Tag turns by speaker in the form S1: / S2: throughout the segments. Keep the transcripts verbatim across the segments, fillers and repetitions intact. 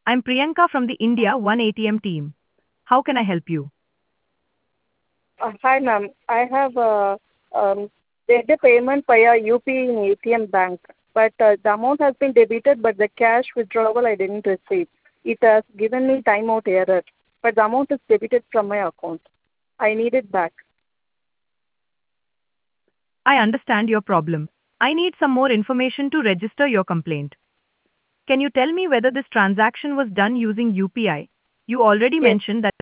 S1: I'm Priyanka from the India One A T M team. How can I help you?
S2: Uh, Hi, ma'am. I have uh, um, made a payment via U P I in A T M bank, but uh, the amount has been debited, but the cash withdrawal I didn't receive. It has given me timeout error, but the amount is debited from my account. I need it back.
S1: I understand your problem. I need some more information to register your complaint. Can you tell me whether this transaction was done using U P I? You already
S2: Yes,
S1: mentioned that.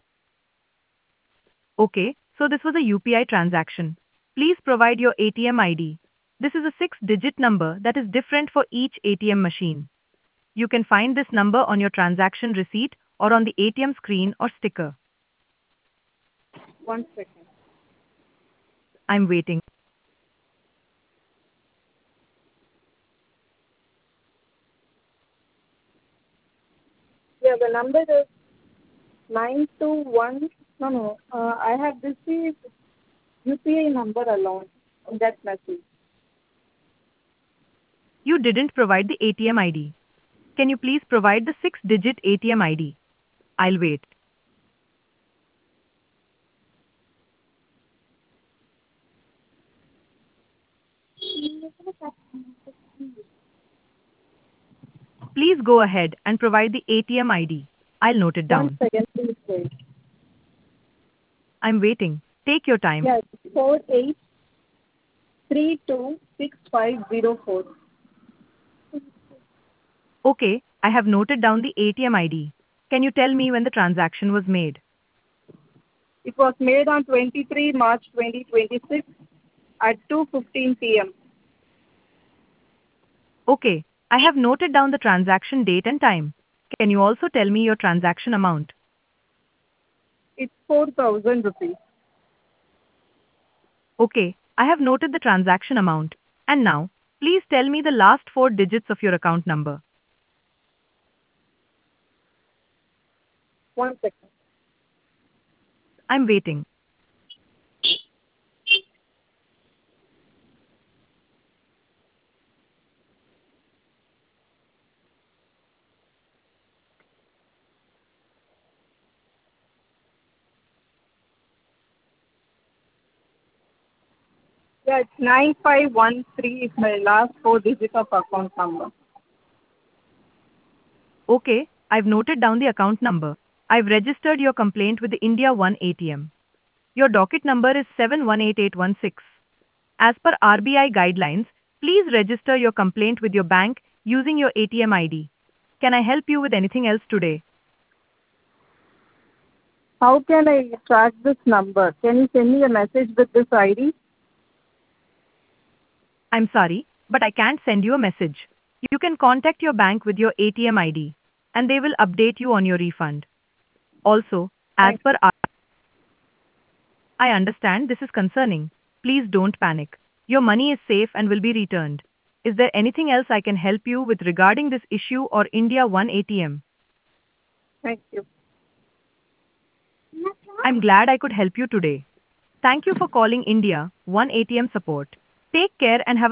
S1: Okay, so this was a U P I transaction. Please provide your A T M I D. This is a six-digit number that is different for each A T M machine. You can find this number on your transaction receipt or on the A T M screen or sticker.
S2: one second.
S1: I'm waiting.
S2: Yeah, the number is nine two one. No, no. Uh, I have received U P I number alone in that message.
S1: You didn't provide the A T M I D. Can you please provide the six-digit A T M I D? I'll wait. Please go ahead and provide the A T M I D. I'll note it
S2: One
S1: down.
S2: second, please wait.
S1: I'm waiting. Take your time.
S2: Yes, four eight three two six five zero four.
S1: Okay, I have noted down the A T M I D. Can you tell me when the transaction was made?
S2: It was made on twenty-third March twenty twenty-six at two fifteen p m.
S1: Okay, I have noted down the transaction date and time. Can you also tell me your transaction amount?
S2: It's four thousand rupees.
S1: Okay, I have noted the transaction amount. And now, please tell me the last four digits of your account number.
S2: One second.
S1: I'm waiting.
S2: Yeah, it's nine five one three is my last four digits of account number.
S1: Okay, I've noted down the account number. I've registered your complaint with the India One A T M. Your docket number is seven one eight eight one six. As per R B I guidelines, please register your complaint with your bank using your A T M I D. Can I help you with anything else today?
S2: How can I track this number? Can you send me a message with this I D?
S1: I'm sorry, but I can't send you a message. You can contact your bank with your A T M I D, and they will update you on your refund. Also, as
S2: Thank
S1: per R, I understand this is concerning. Please don't panic. Your money is safe and will be returned. Is there anything else I can help you with regarding this issue or India One A T M?
S2: thank you.
S1: I'm glad I could help you today. Thank you for calling India One A T M support. Take care and have